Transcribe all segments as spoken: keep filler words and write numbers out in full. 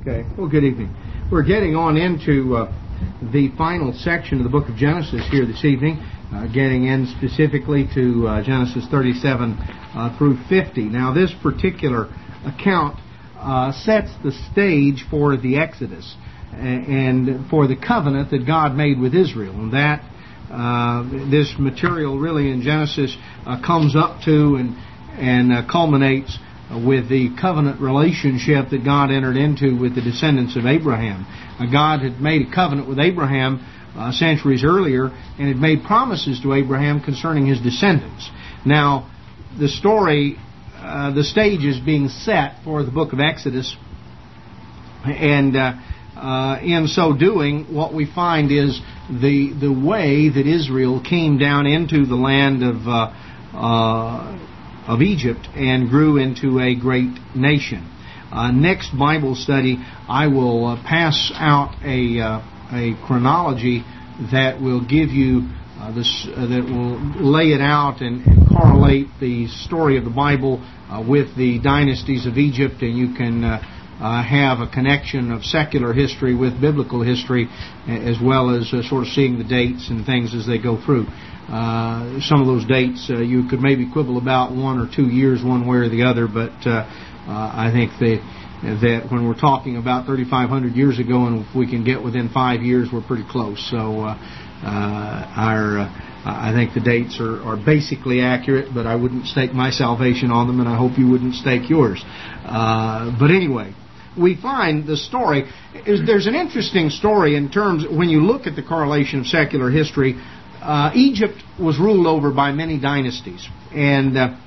Okay. Well, good evening. We're getting on into uh, the final section of the book of Genesis here this evening, uh, getting in specifically to uh, Genesis thirty-seven uh, through fifty. Now, this particular account uh, sets the stage for the Exodus and for the covenant that God made with Israel. And that uh, this material really in Genesis uh, comes up to and, and uh, culminates with the covenant relationship that God entered into with the descendants of Abraham. Uh, God had made a covenant with Abraham uh, centuries earlier and had made promises to Abraham concerning his descendants. Now, the story, uh, the stage is being set for the book of Exodus, and uh, uh, in so doing, what we find is the the way that Israel came down into the land of uh, uh, of Egypt and grew into a great nation. Uh, next Bible study, I will uh, pass out a uh, a chronology that will give you uh, this uh, that will lay it out and, and correlate the story of the Bible uh, with the dynasties of Egypt, and you can uh, uh, have a connection of secular history with biblical history, as well as uh, sort of seeing the dates and things as they go through. Uh, some of those dates uh, you could maybe quibble about one or two years one way or the other, but uh, uh, I think that, that when we're talking about thirty-five hundred years ago, and if we can get within five years, we're pretty close. So uh, uh, our, uh, I think the dates are, are basically accurate, but I wouldn't stake my salvation on them, and I hope you wouldn't stake yours. Uh, but anyway, we find the story, is there's an interesting story in terms, when you look at the correlation of secular history. Uh, Egypt was ruled over by many dynasties, and uh,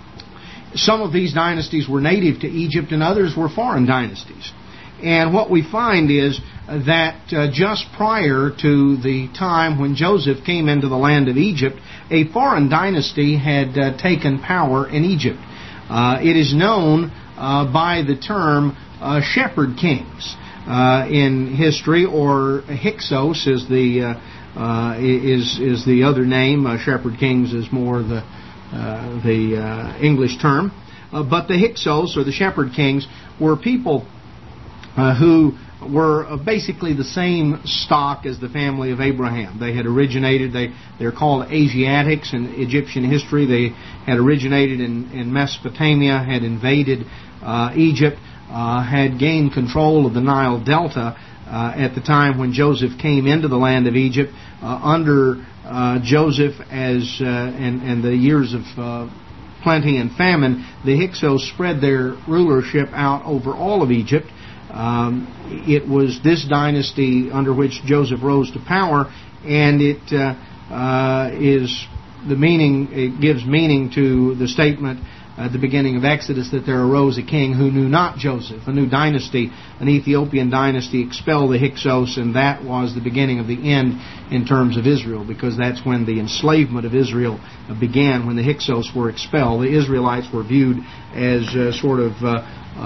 some of these dynasties were native to Egypt and others were foreign dynasties. And what we find is that uh, just prior to the time when Joseph came into the land of Egypt, a foreign dynasty had uh, taken power in Egypt. Uh, it is known uh, by the term uh, shepherd kings uh, in history, or Hyksos is the uh, Uh, is is the other name. Uh, Shepherd Kings is more the uh, the uh, English term. Uh, but the Hyksos, or the Shepherd Kings, were people uh, who were uh, basically the same stock as the family of Abraham. They had originated, they, they're called Asiatics in Egyptian history. They had originated in, in Mesopotamia, had invaded uh, Egypt, uh, had gained control of the Nile Delta Uh, at the time when Joseph came into the land of Egypt. Uh, under uh, Joseph as uh, and, and the years of uh, plenty and famine, the Hyksos spread their rulership out over all of Egypt. Um, it was this dynasty under which Joseph rose to power, and it uh, uh, is the meaning. It gives meaning to the statement at the beginning of Exodus that there arose a king who knew not Joseph. A new dynasty, an Ethiopian dynasty, expelled the Hyksos, and that was the beginning of the end in terms of Israel, because that's when the enslavement of Israel began, when the Hyksos were expelled. The Israelites were viewed as uh, sort of, uh,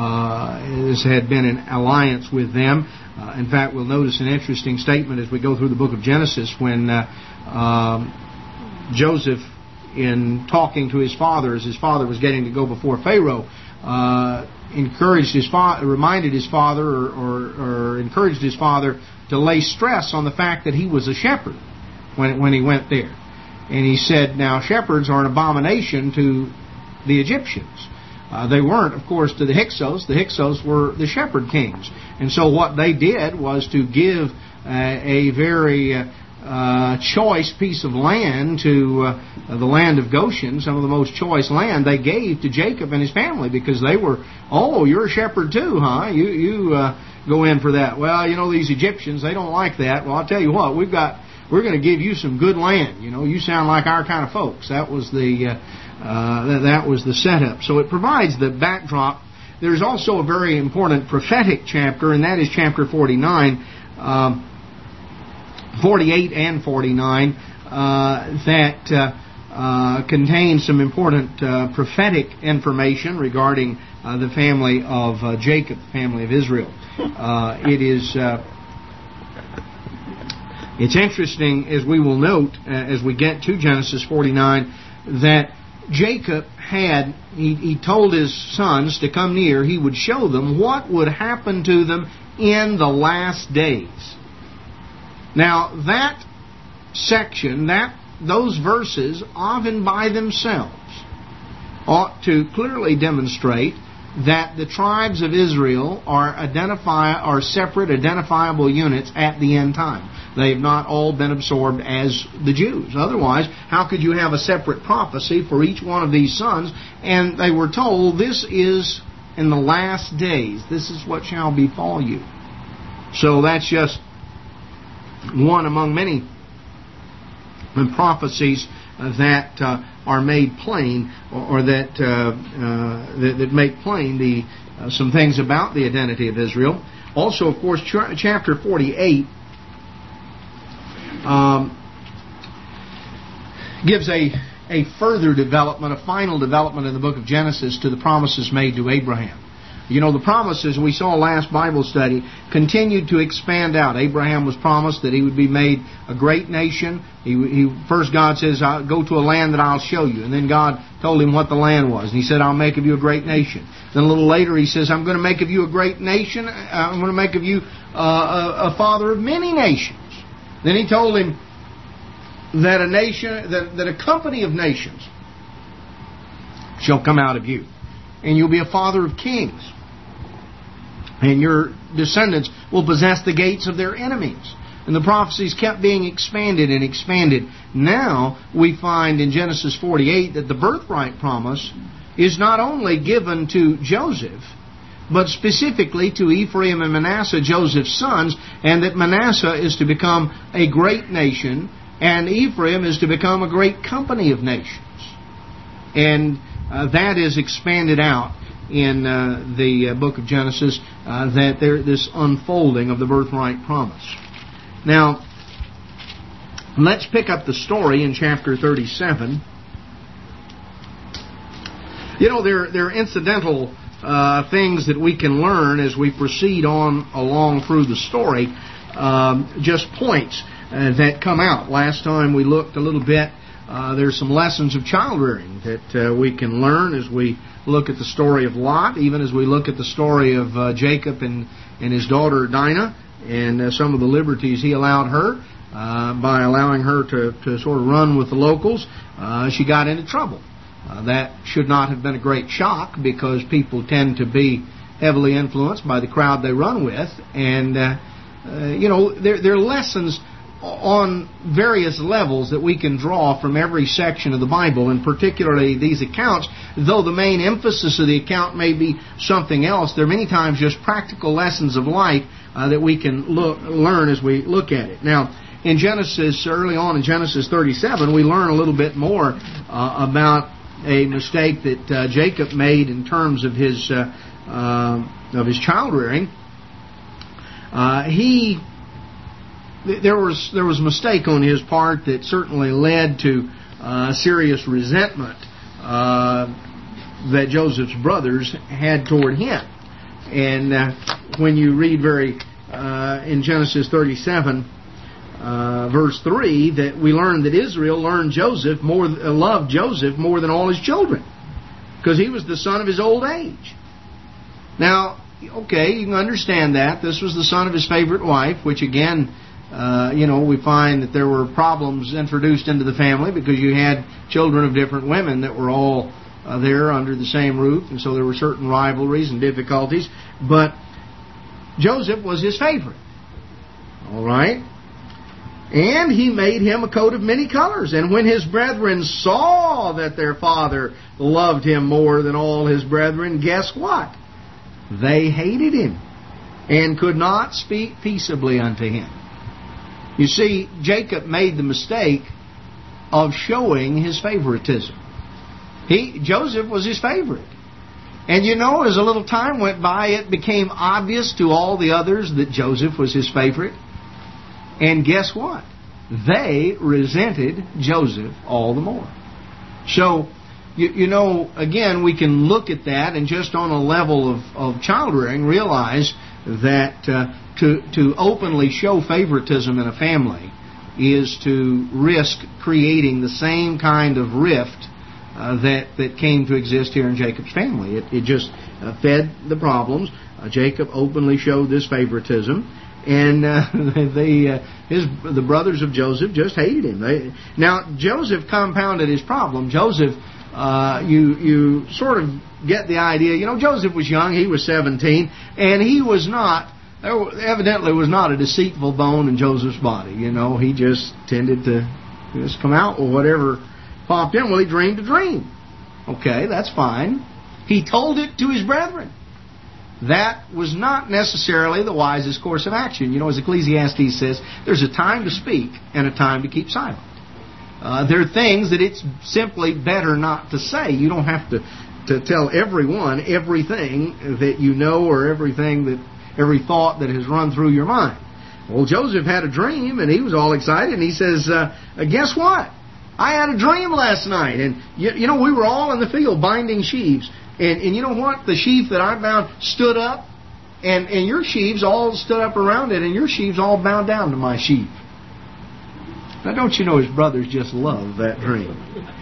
uh, as had been in alliance with them. Uh, in fact, we'll notice an interesting statement as we go through the book of Genesis when uh, um, Joseph, in talking to his father, as his father was getting to go before Pharaoh, uh, encouraged his father, reminded his father, or, or, or encouraged his father to lay stress on the fact that he was a shepherd when when he went there. And he said, now shepherds are an abomination to the Egyptians. Uh, they weren't, of course, to the Hyksos. The Hyksos were the shepherd kings. And so what they did was to give uh, a very Uh, Uh, choice piece of land to uh, the land of Goshen, some of the most choice land they gave to Jacob and his family, because they were, oh, you're a shepherd too, huh? You you uh, go in for that. Well, you know, these Egyptians, they don't like that. Well, I'll tell you what, we've got, we're going to give you some good land. You know, you sound like our kind of folks. That was the uh, uh, that, that was the setup. So it provides the backdrop. There's also a very important prophetic chapter, and that is chapter forty-nine. Um, forty-eight and forty-nine uh, that uh, uh, contain some important uh, prophetic information regarding uh, the family of uh, Jacob, the family of Israel. Uh, it is uh, it's interesting, as we will note uh, as we get to Genesis forty-nine, that Jacob had, he, he told his sons to come near. He would show them what would happen to them in the last days. Now, that section, that those verses, of and by themselves, ought to clearly demonstrate that the tribes of Israel are identify are separate, identifiable units at the end time. They have not all been absorbed as the Jews. Otherwise, how could you have a separate prophecy for each one of these sons? And they were told, this is in the last days. This is what shall befall you. So that's just one among many prophecies that uh, are made plain, or, or that, uh, uh, that that make plain the uh, some things about the identity of Israel. Also, of course, ch- chapter forty-eight um, gives a a further development, a final development in the book of Genesis to the promises made to Abraham. You know, the promises we saw last Bible study continued to expand out. Abraham was promised that he would be made a great nation. He, he first God says, I'll go to a land that I'll show you. And then God told him what the land was. And he said, I'll make of you a great nation. Then a little later he says, I'm going to make of you a great nation. I'm going to make of you uh, a, a father of many nations. Then he told him that a nation, that, that a company of nations shall come out of you. And you'll be a father of kings. And your descendants will possess the gates of their enemies. And the prophecies kept being expanded and expanded. Now we find in Genesis forty-eight that the birthright promise is not only given to Joseph, but specifically to Ephraim and Manasseh, Joseph's sons, and that Manasseh is to become a great nation, and Ephraim is to become a great company of nations. And uh, that is expanded out in uh, the uh, book of Genesis, uh, that there this unfolding of the birthright promise. Now, let's pick up the story in chapter thirty-seven. You know, there, there are incidental uh, things that we can learn as we proceed on along through the story, um, just points uh, that come out. Last time we looked a little bit. Uh, there's some lessons of child rearing that uh, we can learn as we look at the story of Lot, even as we look at the story of uh, Jacob and, and his daughter Dinah, and uh, some of the liberties he allowed her uh, by allowing her to, to sort of run with the locals. Uh, she got into trouble. Uh, that should not have been a great shock, because people tend to be heavily influenced by the crowd they run with. And, uh, uh, you know, there, there are lessons on various levels that we can draw from every section of the Bible, and particularly these accounts. Though the main emphasis of the account may be something else, there are many times just practical lessons of life uh, that we can look, learn as we look at it. Now, in Genesis, early on in Genesis thirty-seven, we learn a little bit more uh, about a mistake that uh, Jacob made in terms of his uh, uh, of his child rearing. Uh, he There was there was a mistake on his part that certainly led to uh, serious resentment uh, that Joseph's brothers had toward him. And uh, when you read very uh, in Genesis thirty-seven, uh, verse three, that we learn that Israel learned Joseph more, uh, loved Joseph more than all his children, because he was the son of his old age. Now, okay, you can understand that this was the son of his favorite wife, which again, Uh, you know, we find that there were problems introduced into the family because you had children of different women that were all uh, there under the same roof, and so there were certain rivalries and difficulties. But Joseph was his favorite. All right? And he made him a coat of many colors. And when his brethren saw that their father loved him more than all his brethren, guess what? They hated him and could not speak peaceably unto him. You see, Jacob made the mistake of showing his favoritism. He, Joseph was his favorite. And you know, as a little time went by, it became obvious to all the others that Joseph was his favorite. And guess what? They resented Joseph all the more. So, you, you know, again, we can look at that and just on a level of, of child rearing realize that uh, to, to openly show favoritism in a family is to risk creating the same kind of rift uh, that, that came to exist here in Jacob's family. It, it just uh, fed the problems. Uh, Jacob openly showed this favoritism, and uh, they, uh, his the brothers of Joseph just hated him. They, now Joseph compounded his problem. Joseph, uh, you you sort of get the idea. You know, Joseph was young; he was seventeen, and he was not. There evidently was not a deceitful bone in Joseph's body. You know, he just tended to just come out with whatever popped in. Well, he dreamed a dream. Okay, that's fine. He told it to his brethren. That was not necessarily the wisest course of action. You know, as Ecclesiastes says, there's a time to speak and a time to keep silent. Uh, there are things that it's simply better not to say. You don't have to, to tell everyone everything that you know or everything that every thought that has run through your mind. Well, Joseph had a dream, and he was all excited, and he says, uh, guess what? I had a dream last night, and you, you know, we were all in the field binding sheaves. And, and you know what? The sheaf that I bound stood up, and, and your sheaves all stood up around it, and your sheaves all bowed down to my sheaf. Now, don't you know his brothers just loved that dream?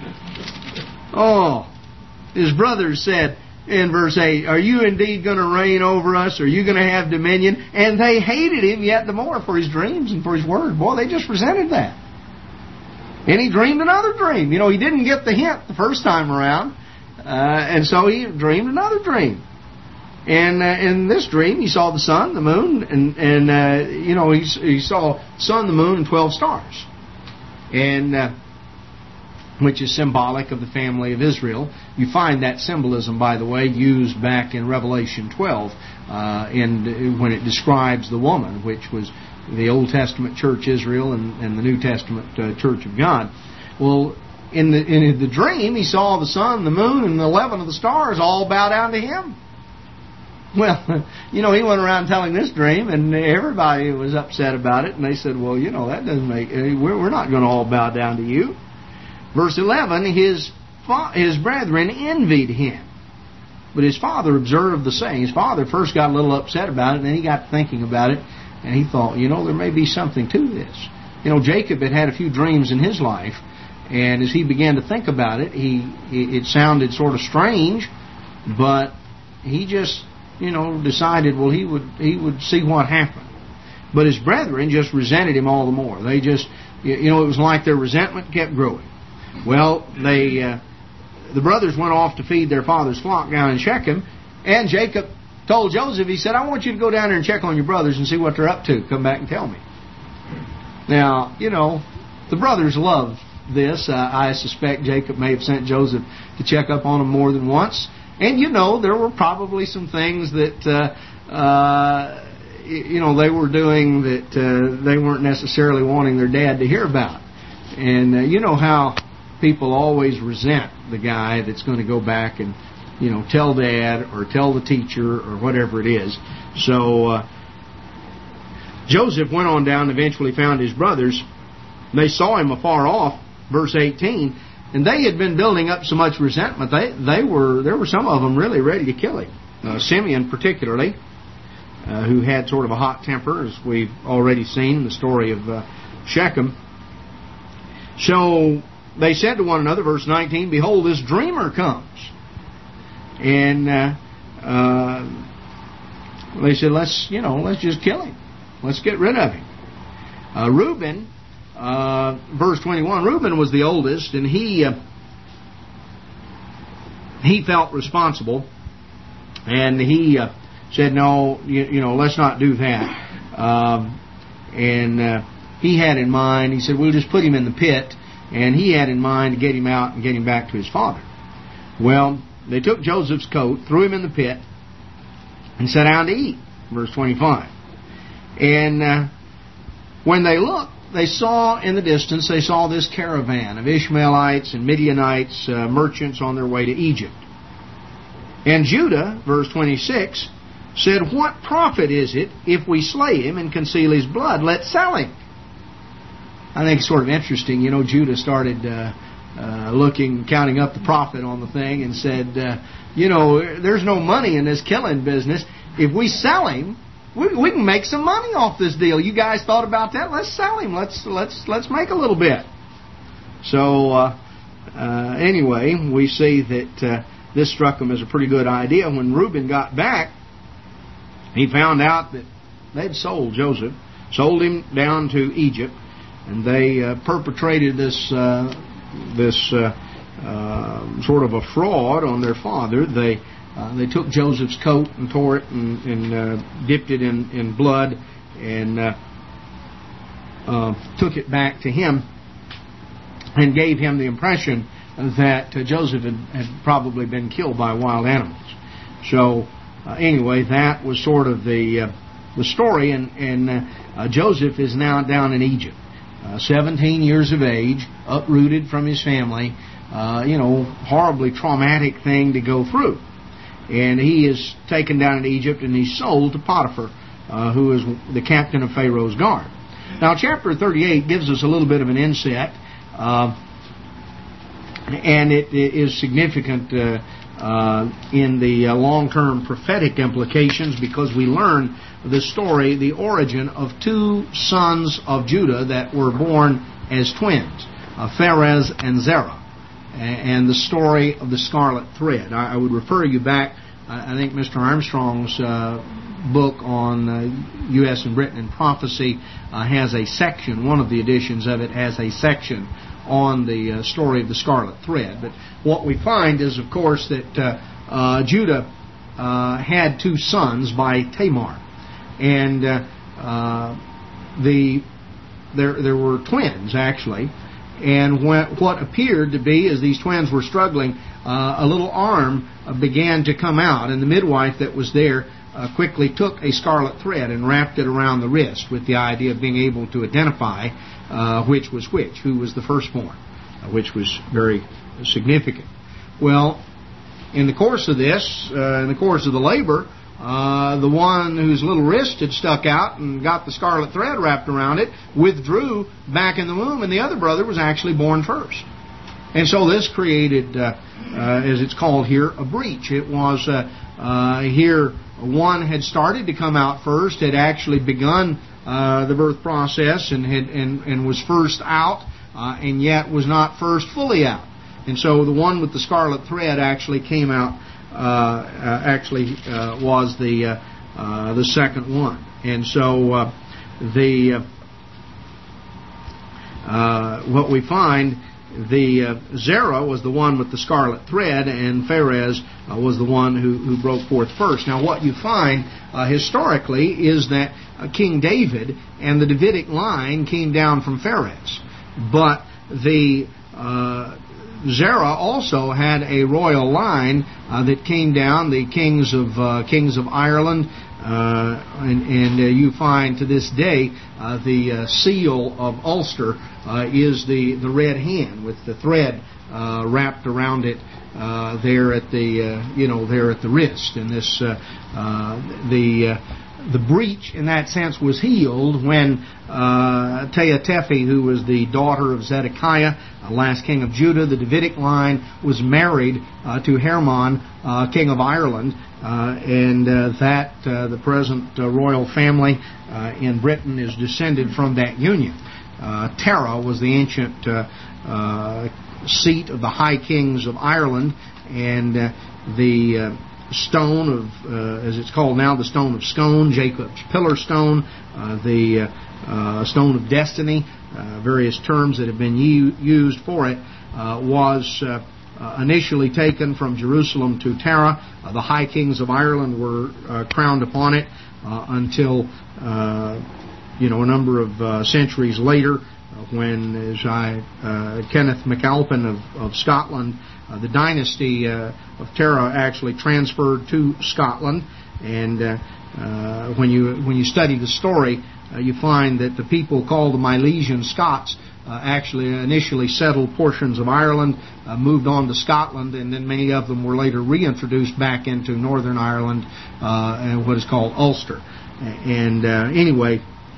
Oh, his brothers said in verse eight, are you indeed going to reign over us? Are you going to have dominion? And they hated him yet the more for his dreams and for his word. Boy, they just resented that. And he dreamed another dream. You know, he didn't get the hint the first time around. Uh, and so he dreamed another dream. And uh, in this dream, he saw the sun, the moon, and, and uh, you know, he, he saw the sun, the moon, and twelve stars. And uh, which is symbolic of the family of Israel. You find that symbolism, by the way, used back in Revelation twelve uh, in, when it describes the woman, which was the Old Testament church Israel and, and the New Testament uh, church of God. Well, In the, in the dream, he saw the sun, the moon, and the eleven of the stars all bow down to him. Well, you know, he went around telling this dream, and everybody was upset about it. And they said, well, you know, that doesn't make... We're, we're not going to all bow down to you. Verse eleven, his, his brethren envied him. But his father observed the saying. His father first got a little upset about it, and then he got thinking about it. And he thought, you know, there may be something to this. You know, Jacob had had a few dreams in his life. And as he began to think about it, he it sounded sort of strange, but he just, you know, decided, well, he would he would see what happened. But his brethren just resented him all the more. They just, you know, it was like their resentment kept growing. Well, they uh, the brothers went off to feed their father's flock down in Shechem, and Jacob told Joseph, he said, I want you to go down there and check on your brothers and see what they're up to. Come back and tell me. Now, you know, the brothers loved this. Uh, I suspect Jacob may have sent Joseph to check up on him more than once. And, you know, there were probably some things that, uh, uh, you know, they were doing that uh, they weren't necessarily wanting their dad to hear about. And uh, you know how people always resent the guy that's going to go back and, you know, tell dad or tell the teacher or whatever it is. So uh, Joseph went on down and eventually found his brothers. They saw him afar off. Verse eighteen, and they had been building up so much resentment. They they were there were some of them really ready to kill him. Uh, Simeon, particularly, uh, who had sort of a hot temper, as we've already seen in the story of uh, Shechem. So they said to one another, verse nineteen, "Behold, this dreamer comes," and uh, uh, they said, "Let's you know, let's just kill him. Let's get rid of him." Uh, Reuben. Uh, verse twenty-one, Reuben was the oldest, and he uh, he felt responsible, and he uh, said, no, you, you know, let's not do that. Um, and uh, he had in mind, he said, we'll just put him in the pit, and he had in mind to get him out and get him back to his father. Well, they took Joseph's coat, threw him in the pit, and sat down to eat. Verse twenty-five. And uh, when they looked, they saw in the distance, they saw this caravan of Ishmaelites and Midianites, uh, merchants on their way to Egypt. And Judah, verse twenty-six, said, what profit is it if we slay him and conceal his blood? Let's sell him. I think it's sort of interesting. You know, Judah started uh, uh, looking, counting up the profit on the thing and said, uh, you know, there's no money in this killing business. If we sell him, We, we can make some money off this deal. You guys thought about that? Let's sell him. Let's let's let's make a little bit. So uh, uh, anyway, we see that uh, this struck them as a pretty good idea. When Reuben got back, he found out that they'd sold Joseph, sold him down to Egypt, and they uh, perpetrated this uh, this uh, uh, sort of a fraud on their father. They uh, they took Joseph's coat and tore it and, and uh, dipped it in, in blood and uh, uh, took it back to him and gave him the impression that uh, Joseph had, had probably been killed by wild animals. So uh, anyway, that was sort of the uh, the story, and, and uh, uh, Joseph is now down in Egypt, uh, seventeen years of age, uprooted from his family, uh, you know, horribly traumatic thing to go through. And he is taken down in Egypt and he's sold to Potiphar, uh, who is the captain of Pharaoh's guard. Now, chapter thirty-eight gives us a little bit of an insight, uh, and it, it is significant uh, uh, in the uh, long-term prophetic implications, because we learn the story, the origin of two sons of Judah that were born as twins, uh, Pharez and Zerah, and the story of the scarlet thread. I, I would refer you back, I think Mister Armstrong's uh, book on uh, U S and Britain and prophecy uh, has a section, one of the editions of it has a section on the uh, story of the scarlet thread. But what we find is, of course, that uh, uh, Judah uh, had two sons by Tamar. And uh, uh, the there there were twins, actually. And when, what appeared to be, as these twins were struggling, uh, a little arm uh, began to come out. And the midwife that was there uh, quickly took a scarlet thread and wrapped it around the wrist with the idea of being able to identify uh, which was which, who was the firstborn, uh, which was very significant. Well, in the course of this, uh, in the course of the labor, Uh, the one whose little wrist had stuck out and got the scarlet thread wrapped around it withdrew back in the womb, and the other brother was actually born first. And so this created, uh, uh, as it's called here, a breach. It was uh, uh, here one had started to come out first, had actually begun uh, the birth process and had and, and was first out, uh, and yet was not first fully out. And so the one with the scarlet thread actually came out. Uh, uh, actually uh, was the uh, uh, the second one, and so uh, the uh, uh, what we find, the uh, Zerah was the one with the scarlet thread, and Pharez uh, was the one who, who broke forth first. Now, what you find uh, historically is that uh, King David and the Davidic line came down from Pharez, but the uh, Zerah also had a royal line uh, that came down, the kings of uh, kings of Ireland, uh, and, and uh, you find to this day uh, the uh, seal of Ulster uh, is the, the red hand with the thread uh, wrapped around it uh, there at the uh, you know there at the wrist. And this uh, uh, the uh, the breach in that sense was healed when uh, Tehatepi, who was the daughter of Zedekiah, uh, last king of Judah, the Davidic line, was married uh, to Hermon, uh, king of Ireland, uh, and uh, that uh, the present uh, royal family uh, in Britain is descended from that union. Uh, Tara was the ancient uh, uh, seat of the high kings of Ireland, and uh, the uh, stone of, uh, as it's called now, the stone of Scone, Jacob's pillar stone, uh, the uh, uh, stone of destiny, uh, various terms that have been u- used for it, uh, was uh, uh, initially taken from Jerusalem to Tara. Uh, the high kings of Ireland were uh, crowned upon it uh, until, uh, you know, a number of uh, centuries later, uh, when, as I, uh, Kenneth MacAlpin of, of Scotland, Uh, the dynasty uh, of Tara actually transferred to Scotland, and uh, uh, when you when you study the story, uh, you find that the people called the Milesian Scots uh, actually initially settled portions of Ireland, uh, moved on to Scotland, and then many of them were later reintroduced back into Northern Ireland uh, and what is called Ulster. And uh, anyway,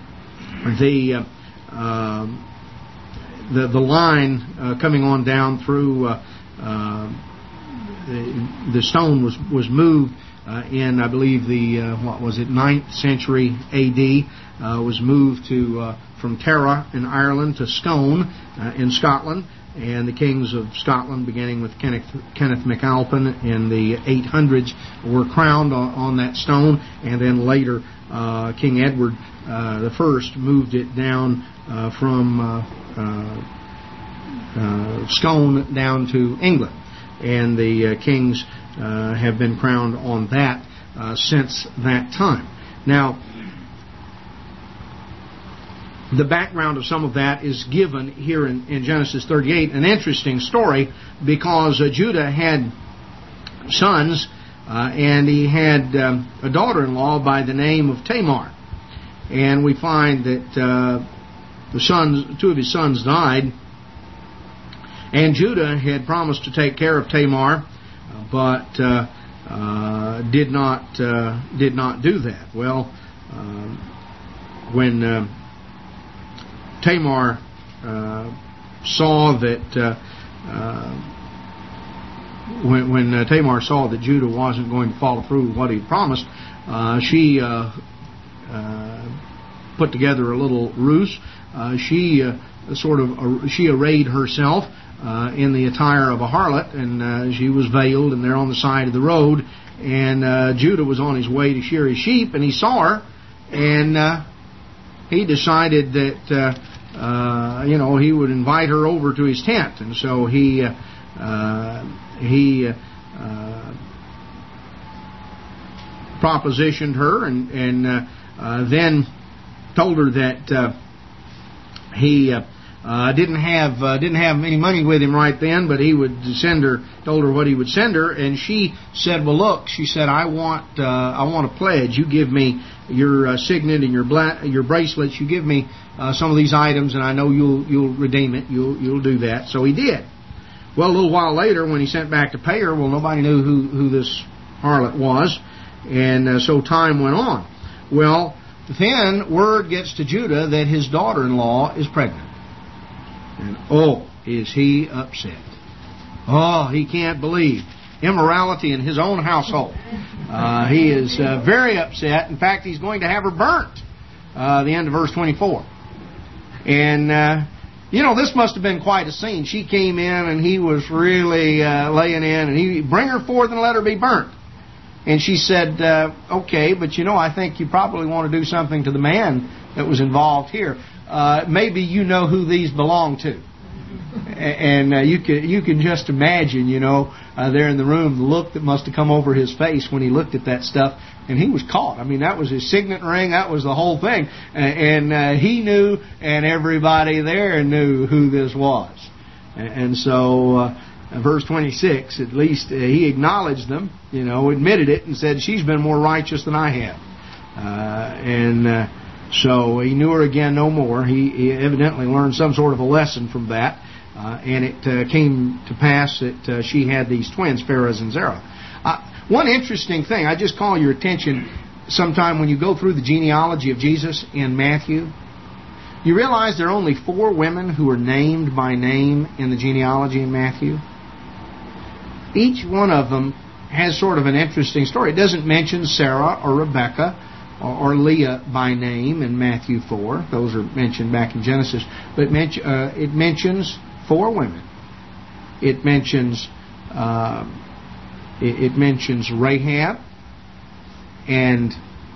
the uh, the the line uh, coming on down through. Uh, Uh, the, the stone was was moved uh, in, I believe, the uh, what was it, ninth century A D. Uh, was moved to uh, from Tara in Ireland to Scone uh, in Scotland, and the kings of Scotland, beginning with Kenneth, Kenneth MacAlpin in the eight hundreds, were crowned on, on that stone, and then later uh, King Edward uh, the First moved it down uh, from uh, uh, uh, Scone down to England, and the uh, kings uh, have been crowned on that uh, since that time. Now, the background of some of that is given here in, in Genesis thirty-eight. An interesting story, because uh, Judah had sons, uh, and he had um, a daughter-in-law by the name of Tamar. And we find that uh, the sons, two of his sons died, and Judah had promised to take care of Tamar, but uh, uh, did not uh, did not do that. Well, uh, when uh, Tamar uh, saw that uh, uh, when, when uh, Tamar saw that Judah wasn't going to follow through with what he promised, uh, she uh, uh, put together a little ruse. Uh, she uh, sort of uh, she arrayed herself uh, in the attire of a harlot, and uh, she was veiled, and there on the side of the road. And uh, Judah was on his way to shear his sheep, and he saw her, and uh, he decided that uh, uh, you know he would invite her over to his tent, and so he uh, uh, he uh, propositioned her, and and uh, uh, then told her that uh, he uh, uh, didn't have uh, didn't have any money with him right then, but he would send her. Told her what he would send her, and she said, "Well, look," she said, "I want uh, I want a pledge. You give me your uh, signet and your bla- your bracelets. You give me uh, some of these items, and I know you'll you'll redeem it. You'll you'll do that." So he did. Well, a little while later, when he sent back to pay her, well, nobody knew who who this harlot was, and uh, so time went on. Well, then word gets to Judah that his daughter-in-law is pregnant, and oh, is he upset! Oh, he can't believe immorality in his own household. Uh, he is uh, very upset. In fact, he's going to have her burnt. Uh, the end of verse twenty-four. And, uh, you know, this must have been quite a scene. She came in, and he was really uh, laying in, and he bring her forth and let her be burnt. And she said, uh, okay, but you know, I think you probably want to do something to the man that was involved here. Uh, maybe you know who these belong to. And uh, you can you can just imagine, you know, uh, there in the room, the look that must have come over his face when he looked at that stuff. And he was caught. I mean, that was his signet ring. That was the whole thing. And uh, he knew, and everybody there knew who this was. And so, uh, verse twenty-six, at least uh, he acknowledged them, you know, admitted it, and said, she's been more righteous than I have. Uh, and uh, so he knew her again no more. He, he evidently learned some sort of a lesson from that. Uh, and it uh, came to pass that uh, she had these twins, Pharez and Zerah. Uh, one interesting thing, I just call your attention sometime when you go through the genealogy of Jesus in Matthew, you realize there are only four women who are named by name in the genealogy in Matthew. Each one of them has sort of an interesting story. It doesn't mention Sarah or Rebecca or, or Leah by name in Matthew four. Those are mentioned back in Genesis. But it, uh, it mentions four women. It mentions uh, it, it mentions Rahab and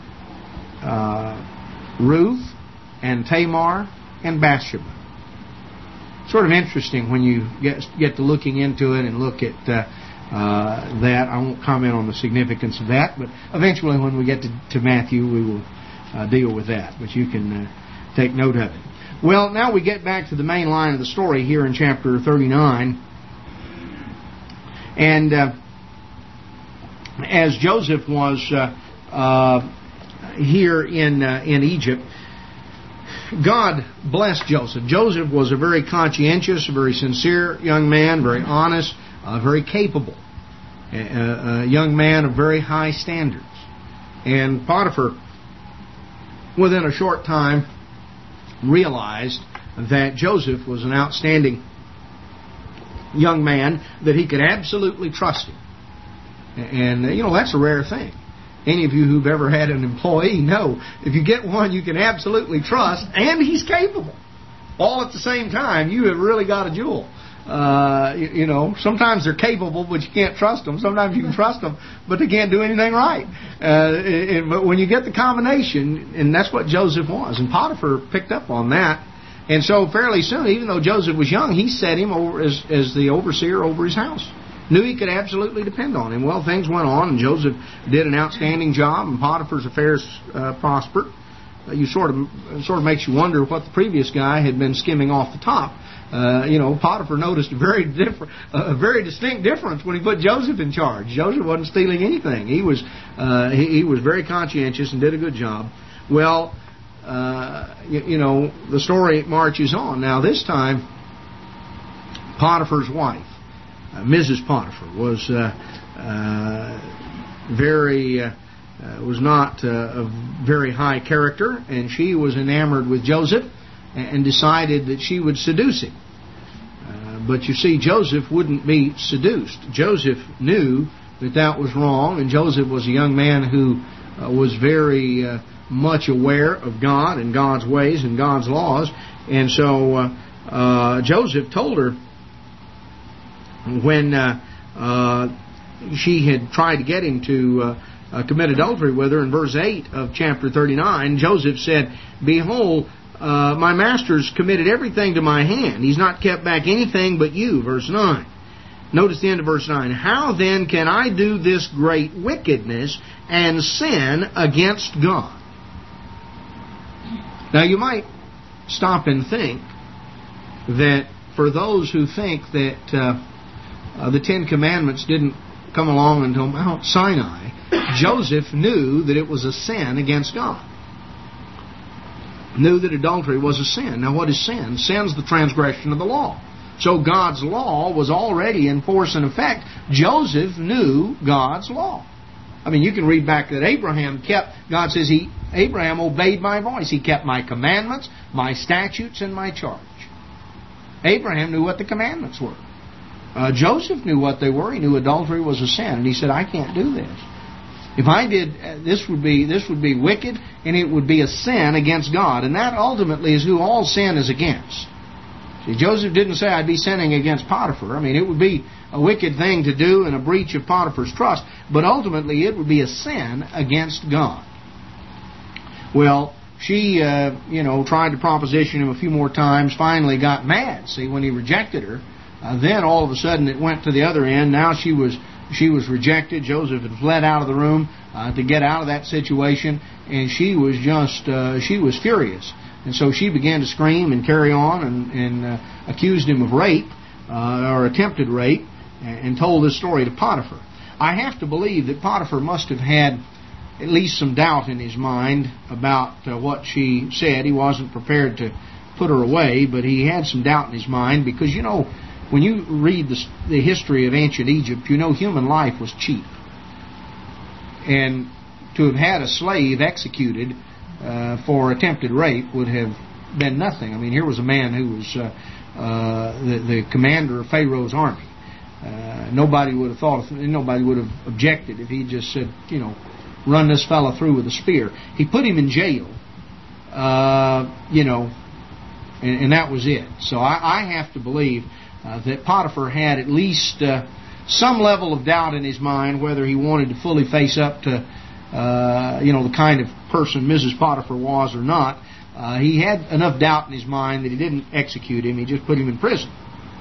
uh, Ruth and Tamar and Bathsheba. Sort of interesting when you get get to looking into it and look at uh, uh, that. I won't comment on the significance of that, but eventually when we get to, to Matthew, we will uh, deal with that. But you can uh, take note of it. Well, now we get back to the main line of the story here in chapter thirty-nine. And uh, as Joseph was uh, uh, here in uh, in Egypt, God blessed Joseph. Joseph was a very conscientious, very sincere young man, very honest, uh, very capable, a, a young man of very high standards. And Potiphar, within a short time, realized that Joseph was an outstanding young man, that he could absolutely trust him. And, you know, that's a rare thing. Any of you who've ever had an employee know, if you get one you can absolutely trust, and he's capable, all at the same time, you have really got a jewel. Uh, you, you know, sometimes they're capable, but you can't trust them. Sometimes you can trust them, but they can't do anything right. Uh, and, but when you get the combination, and that's what Joseph was, and Potiphar picked up on that. And so fairly soon, even though Joseph was young, he set him over as, as the overseer over his house. Knew he could absolutely depend on him. Well, things went on, and Joseph did an outstanding job, and Potiphar's affairs uh, prospered. Uh, you sort of it sort of makes you wonder what the previous guy had been skimming off the top. Uh, you know, Potiphar noticed a very different, uh, a very distinct difference when he put Joseph in charge. Joseph wasn't stealing anything. He was uh, he, he was very conscientious and did a good job. Well, uh, you, you know, the story marches on. Now, this time, Potiphar's wife, Uh, Missus Potiphar, was uh, uh, very uh, uh, was not uh, of very high character, and she was enamored with Joseph and decided that she would seduce him. Uh, but you see, Joseph wouldn't be seduced. Joseph knew that that was wrong, and Joseph was a young man who uh, was very uh, much aware of God and God's ways and God's laws, and so uh, uh, Joseph told her, when uh, uh, she had tried to get him to uh, uh, commit adultery with her, in verse eight of chapter thirty-nine, Joseph said, "Behold, uh, my master's committed everything to my hand. He's not kept back anything but you." Verse nine. Notice the end of verse nine. "How then can I do this great wickedness and sin against God?" Now you might stop and think that for those who think that uh, Uh, the Ten Commandments didn't come along until Mount Sinai, Joseph knew that it was a sin against God. Knew that adultery was a sin. Now, what is sin? Sin's the transgression of the law. So God's law was already in force and effect. Joseph knew God's law. I mean, you can read back that Abraham kept, God says, he Abraham obeyed my voice. He kept my commandments, my statutes, and my charge. Abraham knew what the commandments were. Uh, Joseph knew what they were. He knew adultery was a sin, and he said, "I can't do this. If I did, uh, this would be this would be wicked, and it would be a sin against God." And that ultimately is who all sin is against. See, Joseph didn't say, "I'd be sinning against Potiphar." I mean, it would be a wicked thing to do and a breach of Potiphar's trust, but ultimately it would be a sin against God. Well, she, uh, you know, tried to proposition him a few more times. Finally, got mad. See, when he rejected her. Uh, then all of a sudden it went to the other end. Now she was she was rejected. Joseph had fled out of the room uh, to get out of that situation, and she was just uh, she was furious. And so she began to scream and carry on and, and uh, accused him of rape uh, or attempted rape, and, and told this story to Potiphar. I have to believe that Potiphar must have had at least some doubt in his mind about uh, what she said. He wasn't prepared to put her away, but he had some doubt in his mind because, you know, when you read the, the history of ancient Egypt, you know human life was cheap. And to have had a slave executed uh, for attempted rape would have been nothing. I mean, here was a man who was uh, uh, the, the commander of Pharaoh's army. Uh, nobody would have thought, of, nobody would have objected if he just said, you know, run this fella through with a spear. He put him in jail, uh, you know, and, and that was it. So I, I have to believe Uh, that Potiphar had at least uh, some level of doubt in his mind whether he wanted to fully face up to, uh, you know, the kind of person Missus Potiphar was or not. Uh, he had enough doubt in his mind that he didn't execute him. He just put him in prison.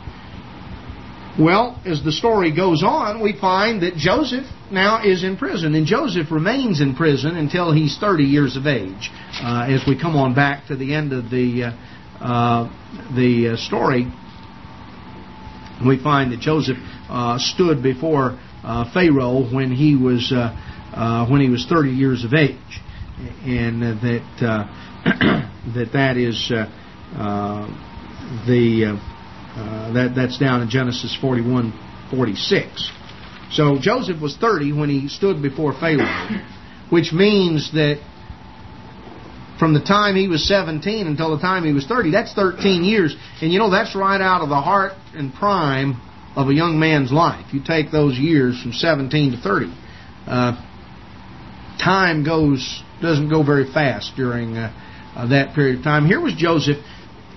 Well, as the story goes on, we find that Joseph now is in prison. And Joseph remains in prison until he's thirty years of age. Uh, as we come on back to the end of the, uh, uh, the uh, story, we find that Joseph uh, stood before uh, Pharaoh when he was uh, uh, when he was thirty years of age, and uh, that uh, that that is uh, uh, the uh, uh, that that's down in Genesis forty-one forty-six. So Joseph was thirty when he stood before Pharaoh, which means that from the time he was seventeen until the time he was thirty, that's thirteen years. And you know, that's right out of the heart and prime of a young man's life. You take those years from seventeen to thirty. Uh, time goes doesn't go very fast during uh, uh, that period of time. Here was Joseph.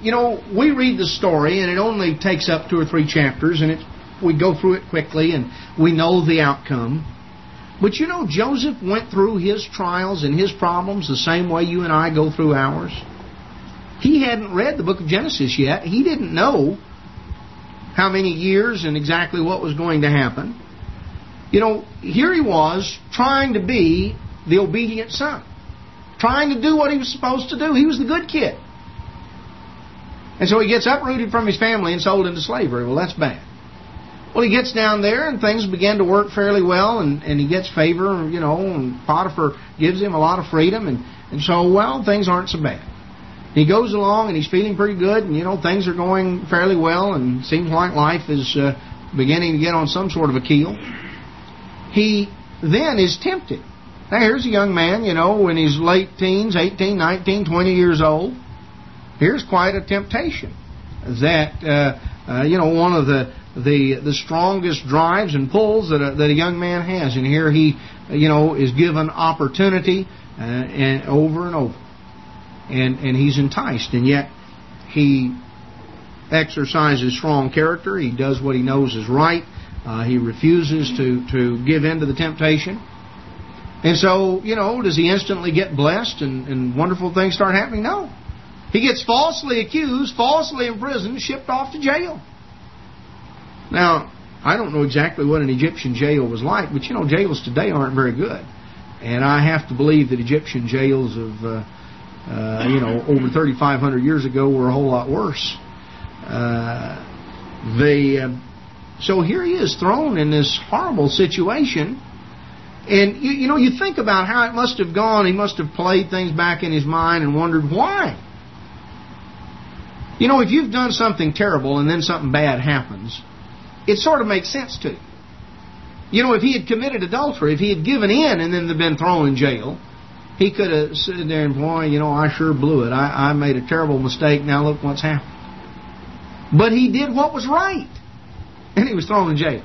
you know, we read the story, and it only takes up two or three chapters, and it, we go through it quickly, and we know the outcome. But you know, Joseph went through his trials and his problems the same way you and I go through ours. He hadn't read the book of Genesis yet. He didn't know how many years and exactly what was going to happen. You know, here he was trying to be the obedient son, trying to do what he was supposed to do. He was the good kid. And so he gets uprooted from his family and sold into slavery. Well, that's bad. Well, he gets down there and things begin to work fairly well, and, and he gets favor, you know, and Potiphar gives him a lot of freedom, and, and so, well, things aren't so bad. He goes along and he's feeling pretty good, and, you know, things are going fairly well, and seems like life is uh, beginning to get on some sort of a keel. He then is tempted. Now, here's a young man, you know, in his late teens, eighteen, nineteen, twenty years old. Here's quite a temptation that, uh, uh, you know, one of the the the strongest drives and pulls that a, that a young man has. And here he, you know, is given opportunity uh, and over and over. And, and he's enticed. And yet he exercises strong character. He does what he knows is right. Uh, he refuses to, to give in to the temptation. And so, you know, does he instantly get blessed and, and wonderful things start happening? No. He gets falsely accused, falsely imprisoned, shipped off to jail. Now, I don't know exactly what an Egyptian jail was like, but, you know, jails today aren't very good. And I have to believe that Egyptian jails of, uh, uh, you know, over thirty-five hundred years ago were a whole lot worse. Uh, they, uh, so here he is thrown in this horrible situation. And, you, you know, you think about how it must have gone. He must have played things back in his mind and wondered why. You know, if you've done something terrible and then something bad happens, it sort of makes sense to you. You know, if he had committed adultery, if he had given in and then been thrown in jail, he could have stood there and, boy, you know, I sure blew it. I, I made a terrible mistake. Now look what's happened. But he did what was right. And he was thrown in jail.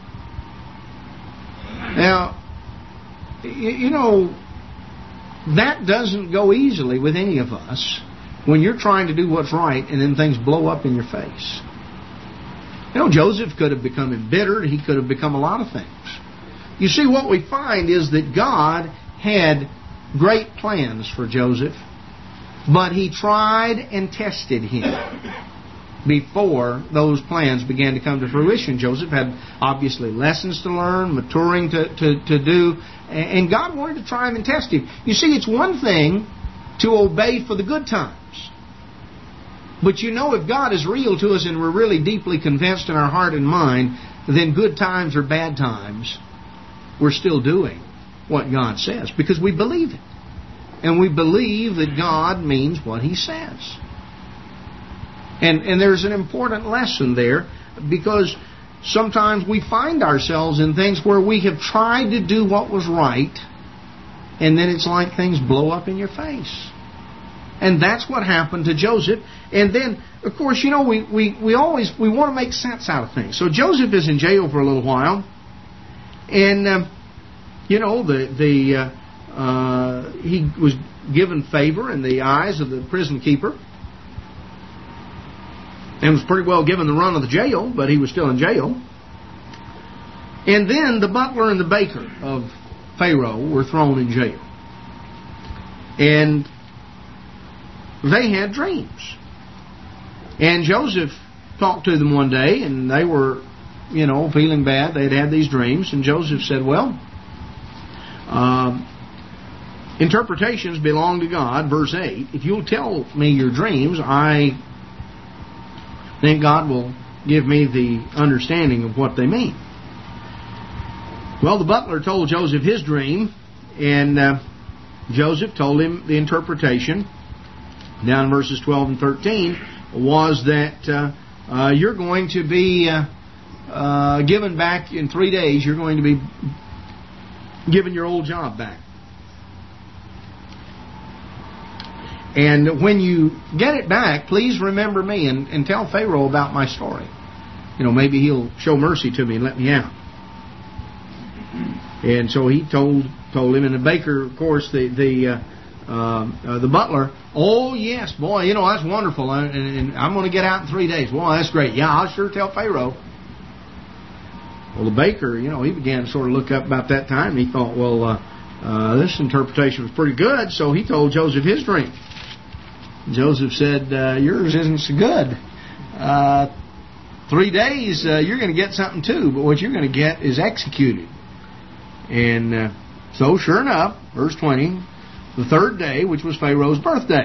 Now, you know, that doesn't go easily with any of us when you're trying to do what's right and then things blow up in your face. You know, Joseph could have become embittered. He could have become a lot of things. You see, what we find is that God had great plans for Joseph, but He tried and tested him before those plans began to come to fruition. Joseph had obviously lessons to learn, maturing to, to, to do, and God wanted to try him and test him. You see, it's one thing to obey for the good times. But you know, if God is real to us and we're really deeply convinced in our heart and mind, then good times or bad times, we're still doing what God says because we believe it. And we believe that God means what He says. And, and there's an important lesson there because sometimes we find ourselves in things where we have tried to do what was right and then it's like things blow up in your face. And that's what happened to Joseph. And then, of course, you know, we, we, we always we want to make sense out of things. So Joseph is in jail for a little while. And, uh, you know, the the uh, uh, he was given favor in the eyes of the prison keeper. And was pretty well given the run of the jail, but he was still in jail. And then the butler and the baker of Pharaoh were thrown in jail. And they had dreams. And Joseph talked to them one day, and they were, you know, feeling bad. They had had these dreams. And Joseph said, well, um, interpretations belong to God. Verse eight, if you'll tell me your dreams, I think God will give me the understanding of what they mean. Well, the butler told Joseph his dream, and uh, Joseph told him the interpretation. Down in verses twelve and thirteen was that uh, uh, you're going to be uh, uh, given back in three days. You're going to be given your old job back. And when you get it back, please remember me and, and tell Pharaoh about my story. You know, maybe he'll show mercy to me and let me out. And so he told told him, and the baker, of course, the the uh, uh, uh, the butler, oh, yes, boy, you know, that's wonderful, and, and I'm going to get out in three days. Boy, that's great. Yeah, I'll sure tell Pharaoh. Well, the baker, you know, he began to sort of look up about that time, and he thought, well, uh, uh, this interpretation was pretty good, so he told Joseph his dream. Joseph said, uh, yours isn't so good. Uh, three days, uh, you're going to get something too, but what you're going to get is executed. And uh, so, sure enough, verse twenty, the third day, which was Pharaoh's birthday.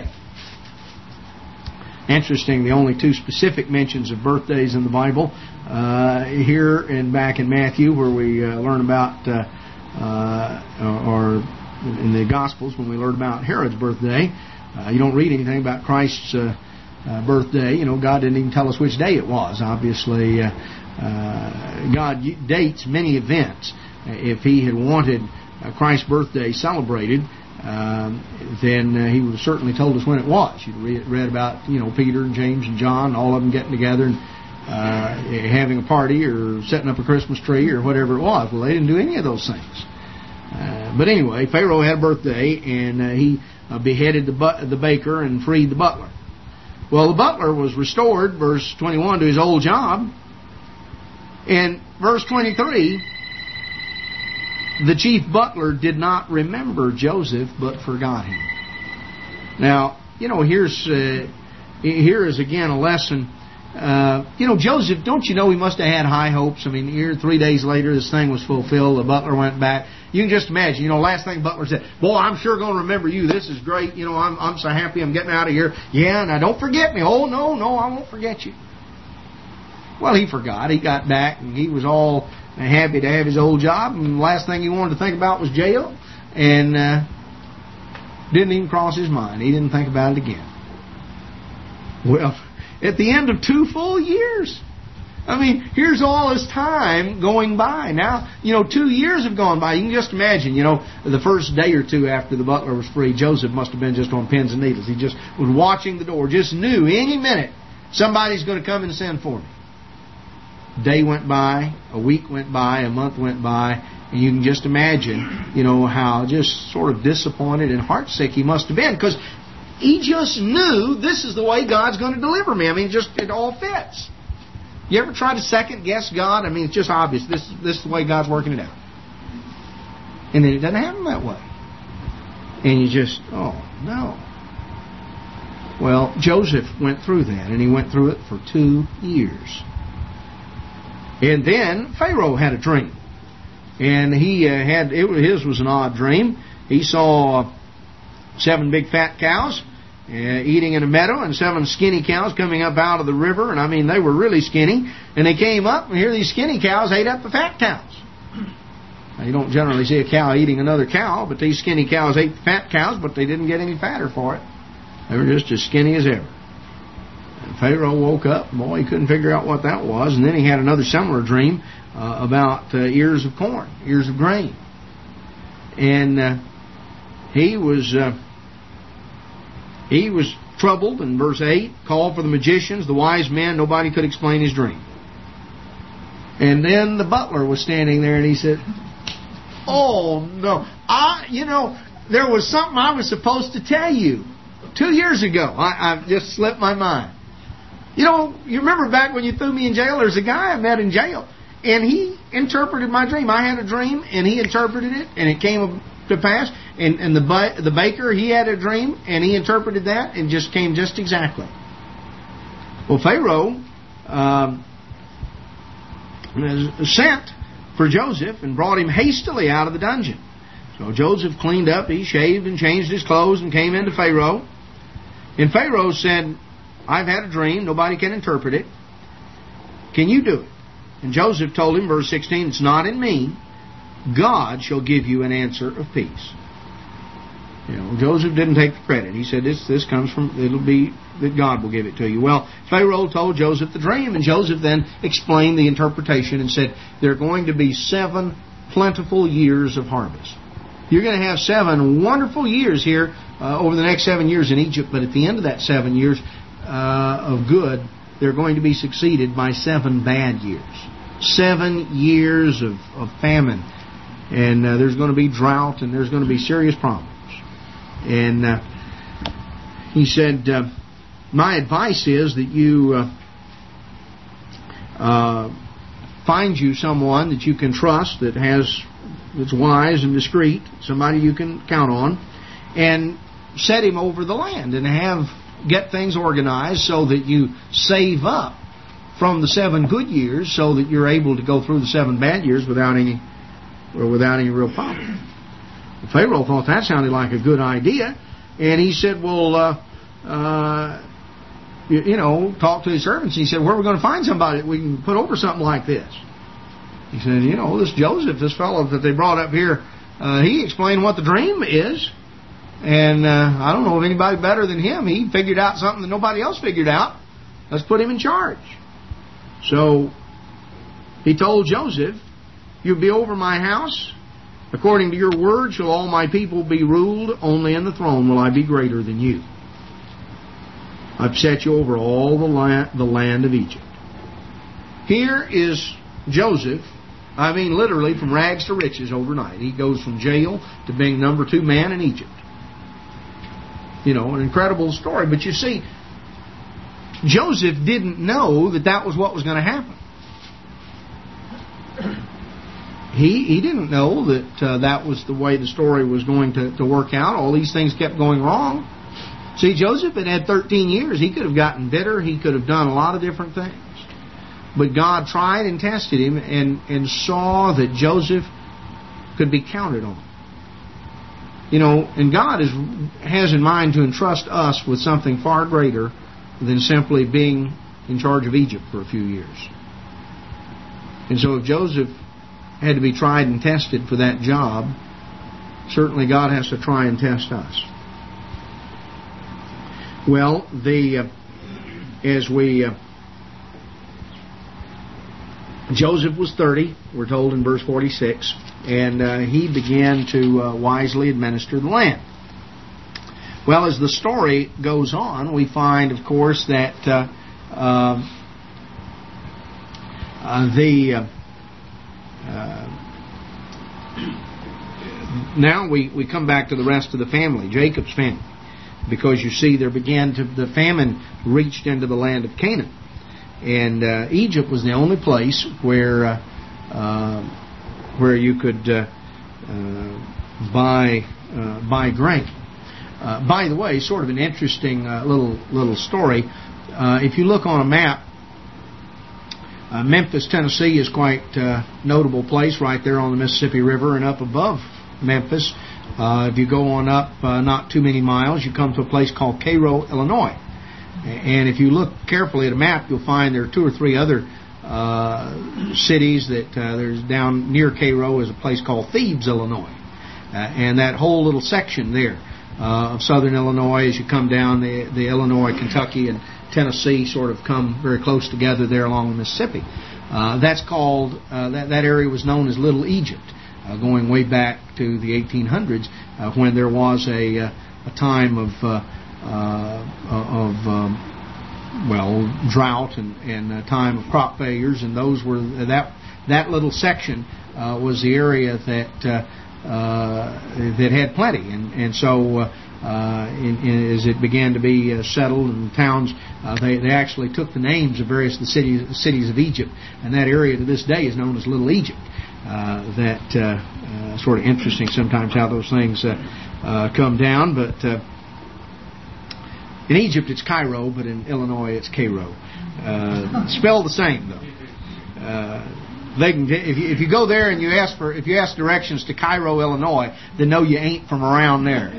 Interesting, the only two specific mentions of birthdays in the Bible, uh, here and back in Matthew, where we uh, learn about, uh, uh, or in the Gospels, when we learn about Herod's birthday. Uh, you don't read anything about Christ's uh, uh, birthday. You know, God didn't even tell us which day it was. Obviously, uh, uh, God dates many events. If He had wanted uh, Christ's birthday celebrated, Um, then uh, He would have certainly told us when it was. You'd read, read about, you know, Peter and James and John, all of them getting together and uh, having a party or setting up a Christmas tree or whatever it was. Well, they didn't do any of those things. Uh, but anyway, Pharaoh had a birthday, and uh, he uh, beheaded the, bu- the baker and freed the butler. Well, the butler was restored, verse twenty-one, to his old job. And verse twenty-three, the chief butler did not remember Joseph, but forgot him. Now, you know, here's uh, here is again a lesson. Uh, you know, Joseph, don't you know he must have had high hopes? I mean, here three days later, this thing was fulfilled. The butler went back. You can just imagine. You know, last thing butler said, "Boy, I'm sure going to remember you. This is great. You know, I'm I'm so happy I'm getting out of here. Yeah, now don't forget me. Oh no, no, I won't forget you." Well, he forgot. He got back, and he was all happy to have his old job, and the last thing he wanted to think about was jail, and uh, didn't even cross his mind. He didn't think about it again. Well, at the end of two full years, I mean, here's all his time going by. Now, you know, two years have gone by. You can just imagine, you know, the first day or two after the butler was free, Joseph must have been just on pins and needles. He just was watching the door, just knew any minute somebody's going to come and send for me. Day went by, a week went by, a month went by, and you can just imagine, you know, how just sort of disappointed and heartsick he must have been, because he just knew this is the way God's going to deliver me. I mean, just it all fits. You ever try to second guess God? I mean, it's just obvious. This, this is the way God's working it out. And then it doesn't happen that way. And you just, oh, no. Well, Joseph went through that, and he went through it for two years. And then Pharaoh had a dream, and he uh, had it, his was an odd dream. He saw seven big fat cows uh, eating in a meadow, and seven skinny cows coming up out of the river. And I mean, they were really skinny. And they came up, and here these skinny cows ate up the fat cows. Now, you don't generally see a cow eating another cow, but these skinny cows ate the fat cows, but they didn't get any fatter for it. They were just as skinny as ever. Pharaoh woke up. Boy, he couldn't figure out what that was. And then he had another similar dream uh, about uh, ears of corn, ears of grain. And uh, he was uh, he was troubled. In verse eight, called for the magicians, the wise men. Nobody could explain his dream. And then the butler was standing there, and he said, "Oh no, I you know there was something I was supposed to tell you two years ago. I, I just slipped my mind." You know, you remember back when you threw me in jail, there's a guy I met in jail, and he interpreted my dream. I had a dream, and he interpreted it, and it came to pass. And, and the ba- the baker, he had a dream, and he interpreted that, and just came just exactly. Well, Pharaoh um, sent for Joseph and brought him hastily out of the dungeon. So Joseph cleaned up, he shaved and changed his clothes and came into Pharaoh. And Pharaoh said, "I've had a dream. Nobody can interpret it. Can you do it?" And Joseph told him, verse sixteen, "It's not in me. God shall give you an answer of peace." You know, Joseph didn't take the credit. He said, this this comes from, it'll be that God will give it to you. Well, Pharaoh told Joseph the dream, and Joseph then explained the interpretation and said, there are going to be seven plentiful years of harvest. You're going to have seven wonderful years here uh, over the next seven years in Egypt, but at the end of that seven years, Uh, of good, they're going to be succeeded by seven bad years. Seven years of, of famine. And uh, there's going to be drought, and there's going to be serious problems. And uh, he said, uh, my advice is that you uh, uh, find you someone that you can trust, that has that's wise and discreet, somebody you can count on, and set him over the land and have get things organized so that you save up from the seven good years so that you're able to go through the seven bad years without any or without any real problem. Pharaoh thought that sounded like a good idea, and he said, well, uh, uh, you, you know, talk to his servants. He said, where are we going to find somebody that we can put over something like this? He said, you know, this Joseph, this fellow that they brought up here, uh, he explained what the dream is. And uh, I don't know of anybody better than him. He figured out something that nobody else figured out. Let's put him in charge. So he told Joseph, you'll be over my house. According to your word shall all my people be ruled. Only in the throne will I be greater than you. I've set you over all the land, the land of Egypt. Here is Joseph. I mean, literally from rags to riches overnight. He goes from jail to being number two man in Egypt. You know, an incredible story. But you see, Joseph didn't know that that was what was going to happen. He he didn't know that uh, that was the way the story was going to, to work out. All these things kept going wrong. See, Joseph had had thirteen years. He could have gotten bitter. He could have done a lot of different things. But God tried and tested him and, and saw that Joseph could be counted on. You know, and God is, has in mind to entrust us with something far greater than simply being in charge of Egypt for a few years. And so if Joseph had to be tried and tested for that job, certainly God has to try and test us. Well, the uh, as we... Uh, Joseph was thirty, we're told in verse forty-six, and uh, he began to uh, wisely administer the land. Well, as the story goes on, we find, of course, that uh, uh, uh, the uh, uh, now we, we come back to the rest of the family, Jacob's family, because you see there began to the famine reached into the land of Canaan. And uh, Egypt was the only place where uh, uh, where you could uh, uh, buy uh, buy grain. Uh, by the way, sort of an interesting uh, little little story. Uh, if you look on a map, uh, Memphis, Tennessee, is quite a notable place right there on the Mississippi River, and up above Memphis, uh, if you go on up uh, not too many miles, you come to a place called Cairo, Illinois. And if you look carefully at a map, you'll find there are two or three other uh, cities that uh, there's down near Cairo is a place called Thebes, Illinois. Uh, and that whole little section there uh, of southern Illinois, as you come down, the, the Illinois, Kentucky, and Tennessee sort of come very close together there along the Mississippi. Uh, that's called, uh, that, that area was known as Little Egypt, uh, going way back to the eighteen hundreds uh, when there was a, a time of... Uh, Uh, of um, well drought and, and a time of crop failures, and those were that that little section uh, was the area that uh, uh, that had plenty, and and so uh, uh, in, in, as it began to be uh, settled and towns, uh, they they actually took the names of various of the cities cities of Egypt, and that area to this day is known as Little Egypt. Uh, that uh, uh, sort of interesting sometimes how those things uh, uh, come down, but. Uh, In Egypt, it's Cairo, but in Illinois, it's Cairo. Uh, spelled the same, though. Uh, they can, if you, if you go there and you ask for, if you ask directions to Cairo, Illinois, they know you ain't from around there.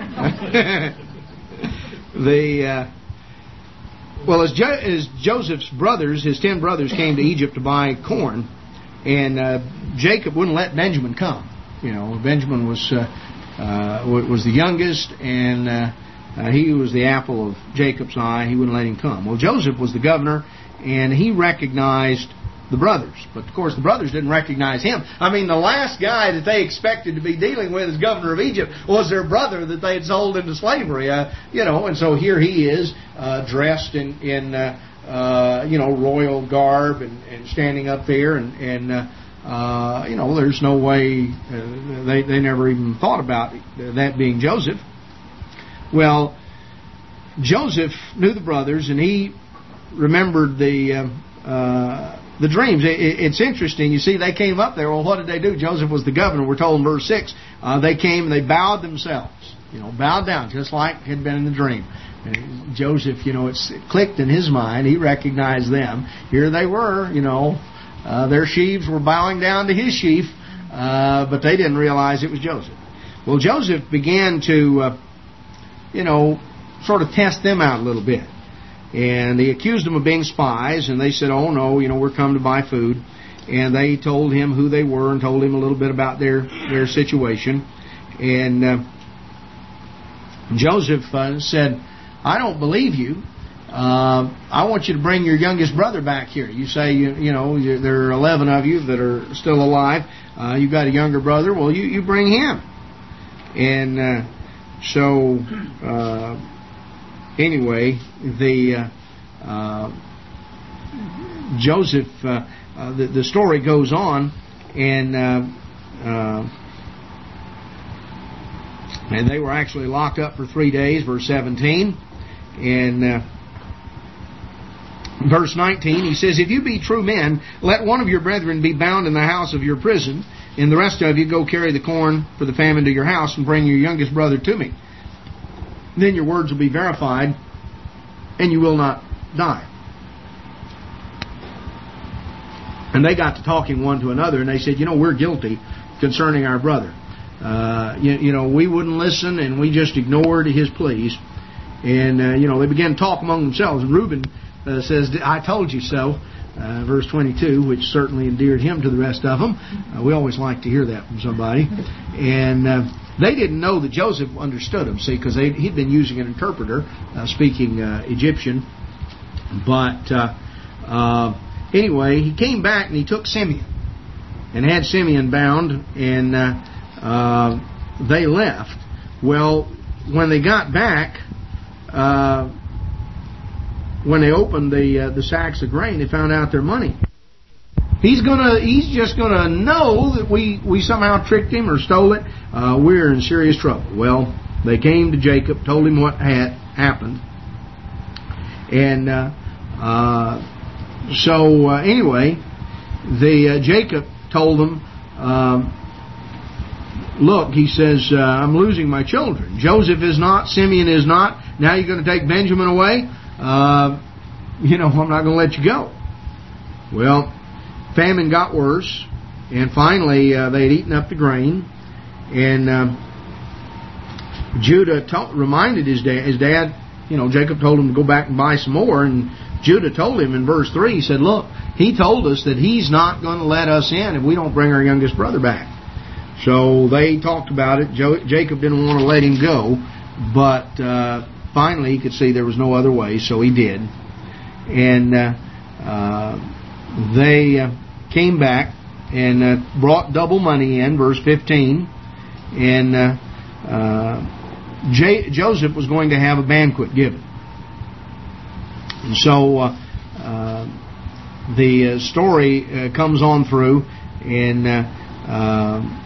the uh, well, as, jo- as Joseph's brothers, his ten brothers, came to Egypt to buy corn, and uh, Jacob wouldn't let Benjamin come. You know, Benjamin was uh, uh, was the youngest, and uh, Uh, he was the apple of Jacob's eye. He wouldn't let him come. Well, Joseph was the governor, and he recognized the brothers. But, of course, the brothers didn't recognize him. I mean, the last guy that they expected to be dealing with as governor of Egypt was their brother that they had sold into slavery. Uh, you know, and so here he is, uh, dressed in, in uh, uh, you know, royal garb and, and standing up there. And, and uh, uh, you know, there's no way, uh, they, they never even thought about that being Joseph. Well, Joseph knew the brothers, and he remembered the uh, uh, the dreams. It, it, it's interesting. You see, they came up there. Well, what did they do? Joseph was the governor. We're told in verse six. Uh, they came and they bowed themselves. You know, bowed down, just like had been in the dream. And Joseph, you know, it's, it clicked in his mind. He recognized them. Here they were, you know. Uh, their sheaves were bowing down to his sheaf, uh, but they didn't realize it was Joseph. Well, Joseph began to, uh, you know, sort of test them out a little bit. And they accused them of being spies, and they said, oh, no, you know, we're come to buy food. And they told him who they were and told him a little bit about their, their situation. And uh, Joseph uh, said, I don't believe you. Uh, I want you to bring your youngest brother back here. You say, you, you know, you, there are eleven of you that are still alive. Uh, you've got a younger brother. Well, you, you bring him. And uh, so, uh, anyway, the uh, uh, Joseph, uh, uh, the, the story goes on, and uh, uh, and they were actually locked up for three days, verse seventeen. And uh, verse nineteen, he says, if you be true men, let one of your brethren be bound in the house of your prison, and the rest of you go carry the corn for the famine to your house, and bring your youngest brother to me. Then your words will be verified, and you will not die. And they got to talking one to another, and they said, you know, we're guilty concerning our brother. Uh, you, you know, we wouldn't listen, and we just ignored his pleas. And, uh, you know, they began to talk among themselves. And Reuben uh, says, I told you so, uh, verse twenty-two, which certainly endeared him to the rest of them. Uh, we always like to hear that from somebody. And uh, they didn't know that Joseph understood them, see, because he'd been using an interpreter, uh, speaking uh, Egyptian. But uh, uh, anyway, he came back and he took Simeon and had Simeon bound, and uh, uh, they left. Well, when they got back, Uh, when they opened the uh, the sacks of grain, they found out their money. He's gonna, he's just gonna know that we, we somehow tricked him or stole it. Uh, we're in serious trouble. Well, they came to Jacob, told him what had happened, and uh, uh, so uh, anyway, the uh, Jacob told them, um, look, he says, uh, I'm losing my children. Joseph is not, Simeon is not. Now you're going to take Benjamin away? Uh, you know, I'm not going to let you go. Well, famine got worse, and finally uh, they had eaten up the grain, and uh, Judah to- reminded his dad, his dad, you know, Jacob told him to go back and buy some more, and Judah told him in verse three, he said, look, he told us that he's not going to let us in if we don't bring our youngest brother back. So they talked about it. Jo- Jacob didn't want to let him go, but uh, finally he could see there was no other way, so he did. And uh, uh, they uh, came back and uh, brought double money in, verse fifteen. And uh, uh, J- Joseph was going to have a banquet given. And so uh, uh, the uh, story uh, comes on through, and uh, uh,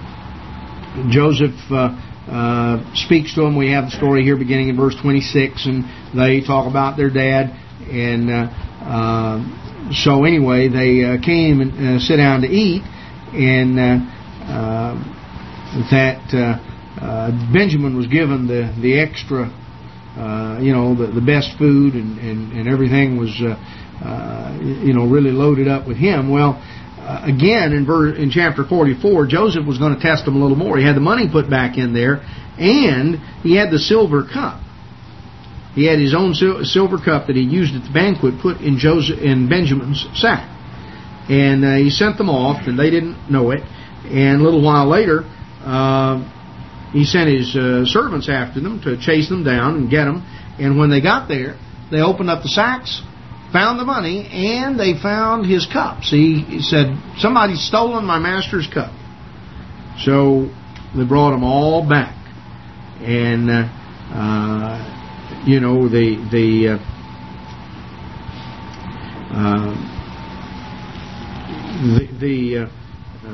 Joseph uh, uh, speaks to them. We have the story here beginning in verse twenty-six, and they talk about their dad. And uh, uh, so anyway, they uh, came and uh, sit down to eat, and uh, uh, that uh, uh, Benjamin was given the the extra, uh, you know, the, the best food, and, and, and everything was, uh, uh, you know, really loaded up with him. Well, Uh, again, in, ver- in chapter forty-four, Joseph was going to test them a little more. He had the money put back in there, and he had the silver cup. He had his own sil- silver cup that he used at the banquet put in Joseph in Benjamin's sack. And uh, he sent them off, and they didn't know it. And a little while later, uh, he sent his uh, servants after them to chase them down and get them. And when they got there, they opened up the sacks, found the money, and they found his cup. See, he said, somebody's stolen my master's cup. So they brought them all back. And, uh, uh, you know, the, the, uh, uh, the, the uh,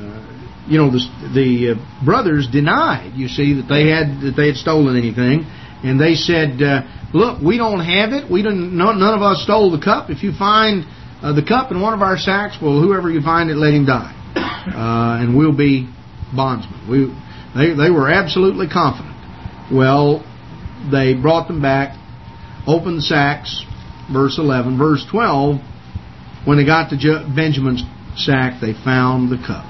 uh, you know, the, the uh, brothers denied, you see, that they had, that they had stolen anything. and they said, uh, look, we don't have it. We didn't. None of us stole the cup. If you find uh, the cup in one of our sacks, well, whoever you find it, let him die, uh, and we'll be bondsmen. We, they, they were absolutely confident. Well, they brought them back, opened the sacks, verse eleven. Verse twelve, when they got to Je- Benjamin's sack, they found the cup.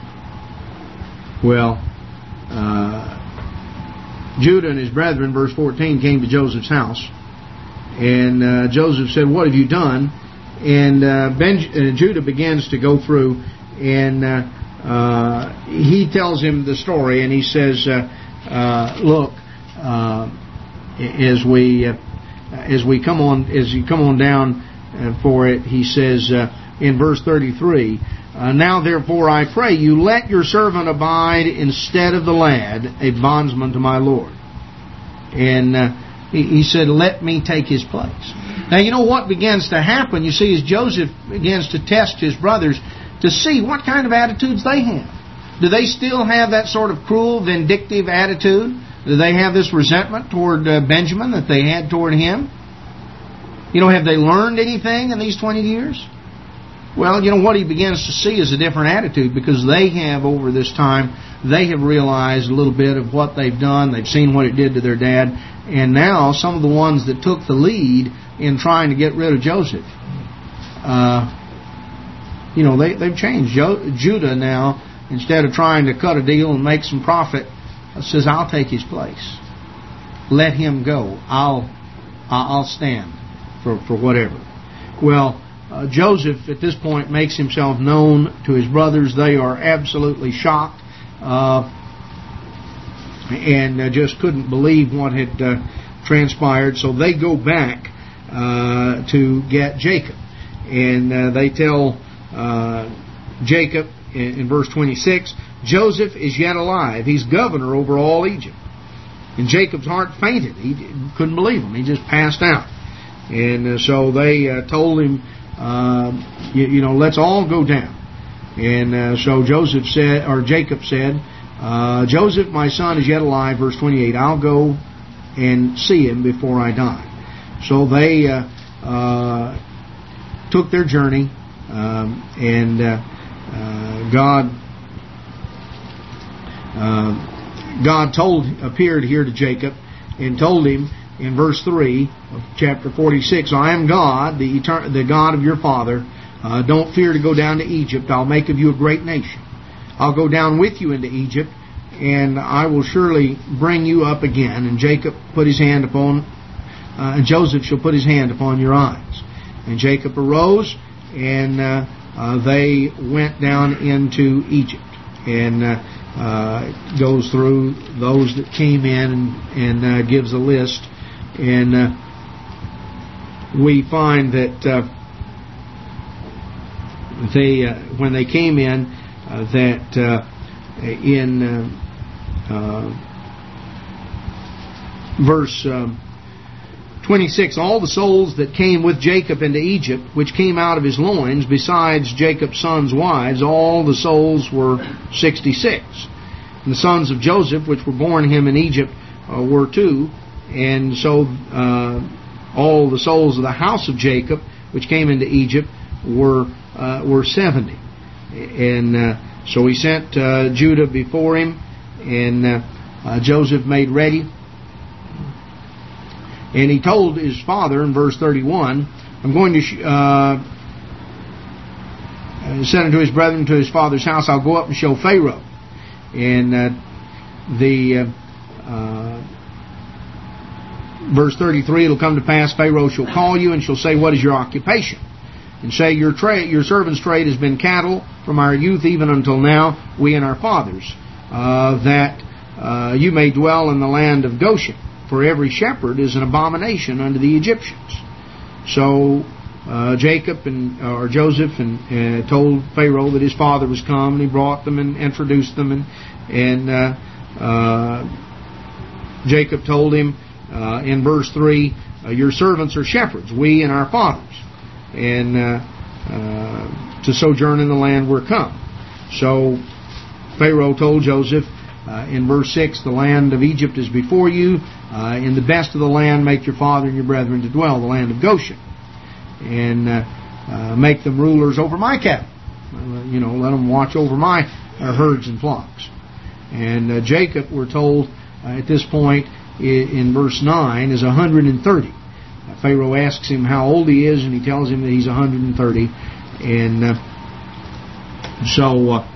Well, uh, Judah and his brethren, verse fourteen, came to Joseph's house. And uh, Joseph said, what have you done? And uh, ben- uh, Judah begins to go through, and uh, uh, he tells him the story, and he says, uh, uh, look, uh, as we uh, as we come on, as you come on down uh, for it, he says uh, in verse thirty-three, uh, now therefore I pray you, let your servant abide instead of the lad, a bondsman to my Lord. And uh, he, he said, let me take his place. Now you know what begins to happen, you see, as Joseph begins to test his brothers to see what kind of attitudes they have. Do they still have that sort of cruel, vindictive attitude? Do they have this resentment toward uh, Benjamin that they had toward him? You know, have they learned anything in these twenty years? Well, you know, what he begins to see is a different attitude, because they have, over this time, they have realized a little bit of what they've done. They've seen what it did to their dad. And now, some of the ones that took the lead in trying to get rid of Joseph, uh, you know, they, they've changed. Jo- Judah now, instead of trying to cut a deal and make some profit, says, I'll take his place. Let him go. I'll I'll stand for, for whatever. Well, uh, Joseph at this point makes himself known to his brothers. They are absolutely shocked uh, and uh, just couldn't believe what had uh, transpired. So they go back uh, to get Jacob. And uh, they tell uh, Jacob in, in verse twenty-six, Joseph is yet alive. He's governor over all Egypt. And Jacob's heart fainted. He couldn't believe him. He just passed out. And uh, so they uh, told him, uh, you, you know, let's all go down. And uh, so Joseph said, or Jacob said, uh, Joseph, my son, is yet alive. Verse twenty-eight. I'll go and see him before I die. So they uh, uh, took their journey, um, and uh, uh, God. Uh, God told, appeared here to Jacob and told him in verse three of chapter forty-six, I am God, the etern- the God of your father. Uh, don't fear to go down to Egypt. I'll make of you a great nation. I'll go down with you into Egypt, and I will surely bring you up again. And Jacob put his hand upon, uh, and Joseph shall put his hand upon your eyes. And Jacob arose, and uh, uh, they went down into Egypt. And uh, uh, goes through those that came in and, and uh, gives a list. And uh, we find that uh, they, uh, when they came in, uh, that uh, in uh, uh, verse um, twenty-six, all the souls that came with Jacob into Egypt, which came out of his loins, besides Jacob's sons' wives, all the souls were sixty-six. And the sons of Joseph, which were born him in Egypt, uh, were two. And so uh, all the souls of the house of Jacob, which came into Egypt, were uh, were seventy. And uh, so he sent uh, Judah before him, and uh, uh, Joseph made ready. And he told his father in verse thirty-one, I'm going to, sh- uh, said unto his brethren to his father's house, I'll go up and show Pharaoh. And uh, the uh, uh, verse thirty-three, it'll come to pass, Pharaoh shall call you and shall say, what is your occupation? And say, your trade, your servant's trade has been cattle from our youth even until now, we and our fathers, uh, that uh, you may dwell in the land of Goshen. For every shepherd is an abomination unto the Egyptians. So uh, Jacob and or Joseph and uh, told Pharaoh that his father was come, and he brought them and introduced them, and and uh, uh, Jacob told him uh, in verse three, uh, your servants are shepherds, we and our fathers, and uh, uh, to sojourn in the land we're come. So Pharaoh told Joseph uh, in verse six, the land of Egypt is before you. uh, in the best of the land make your father and your brethren to dwell, the land of Goshen, and uh, uh, make them rulers over my cattle. Uh, you know, let them watch over my uh, herds and flocks. And uh, Jacob, we're told uh, at this point in, in verse nine, is one hundred thirty. Uh, Pharaoh asks him how old he is, and he tells him that he's one hundred thirty. And uh, so uh,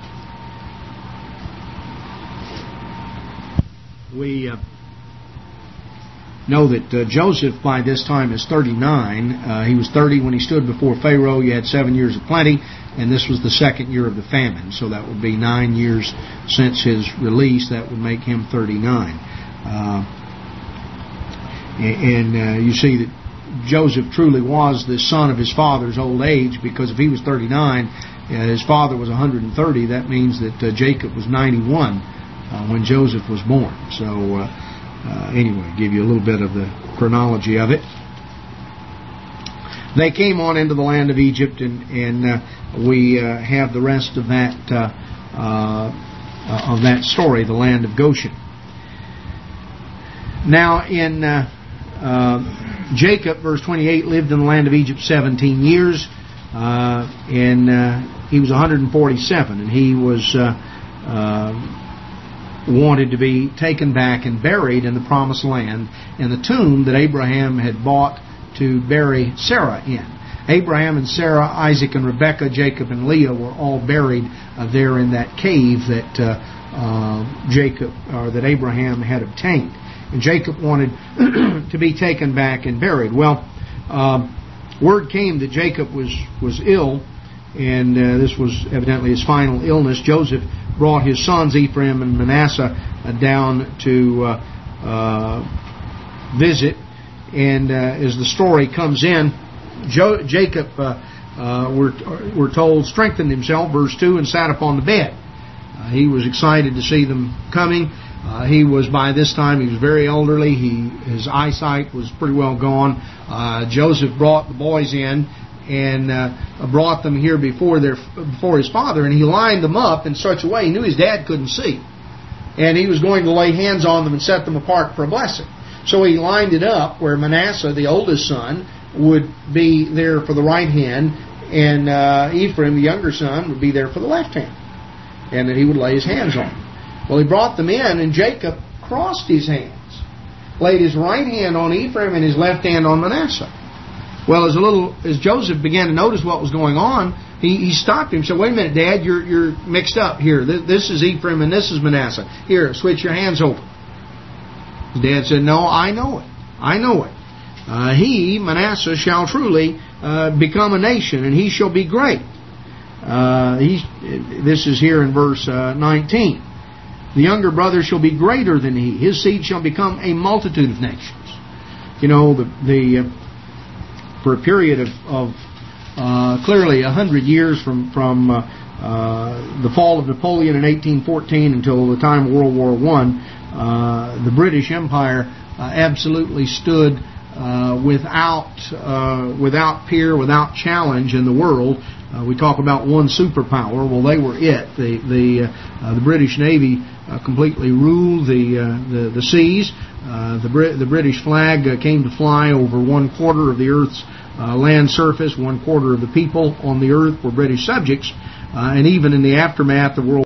we uh, know that uh, Joseph by this time is thirty-nine. Uh, he was thirty when he stood before Pharaoh. You had seven years of plenty, and this was the second year of the famine. So that would be nine years since his release. That would make him thirty-nine. Uh, and uh, you see that Joseph truly was the son of his father's old age, because if he was thirty-nine, uh, his father was one hundred thirty. That means that uh, Jacob was ninety-one uh, when Joseph was born. So uh, uh, anyway, give you a little bit of the chronology of it. They came on into the land of Egypt, and, and uh, we uh, have the rest of that uh, uh, of that story, the land of Goshen. Now in uh, uh, Jacob, verse twenty-eight, lived in the land of Egypt seventeen years, uh, and uh, he was one hundred forty-seven, and he was uh, uh, wanted to be taken back and buried in the promised land, in the tomb that Abraham had bought to bury Sarah in. Abraham and Sarah, Isaac and Rebekah, Jacob and Leah were all buried uh, there in that cave that uh, uh, Jacob or that Abraham had obtained. And Jacob wanted to be taken back and buried. Well, uh, word came that Jacob was was ill, and uh, this was evidently his final illness. Joseph brought his sons Ephraim and Manasseh uh, down to uh, uh, visit. And uh, as the story comes in, Jo- Jacob, uh, uh, we're, we're told, strengthened himself, verse two, and sat upon the bed. Uh, he was excited to see them coming. Uh, he was, by this time, he was very elderly. He His eyesight was pretty well gone. Uh, Joseph brought the boys in and uh, brought them here before their before his father, and he lined them up in such a way, he knew his dad couldn't see. And he was going to lay hands on them and set them apart for a blessing. So he lined it up where Manasseh, the oldest son, would be there for the right hand, and uh, Ephraim, the younger son, would be there for the left hand, and that he would lay his hands on them. Well, he brought them in, and Jacob crossed his hands, laid his right hand on Ephraim and his left hand on Manasseh. Well, as a little as Joseph began to notice what was going on, he, he stopped him and said, "Wait a minute, Dad, you're you're mixed up here. This is Ephraim and this is Manasseh. Here, switch your hands over." His dad said, "No, I know it. I know it. Uh, he, Manasseh, shall truly uh, become a nation, and he shall be great." Uh, he's, this is here in verse uh, nineteen. "The younger brother shall be greater than he. His seed shall become a multitude of nations." You know, the the uh, for a period of, of uh, clearly a hundred years from from uh, uh, the fall of Napoleon in eighteen fourteen until the time of World War One. Uh, the British Empire uh, absolutely stood uh, without uh, without peer, without challenge in the world. Uh, we talk about one superpower. Well, they were it. The the uh, the British Navy uh, completely ruled the uh, the, the seas. Uh, the Brit- the British flag uh, came to fly over one quarter of the Earth's uh, land surface. One quarter of the people on the Earth were British subjects. Uh, and even in the aftermath of World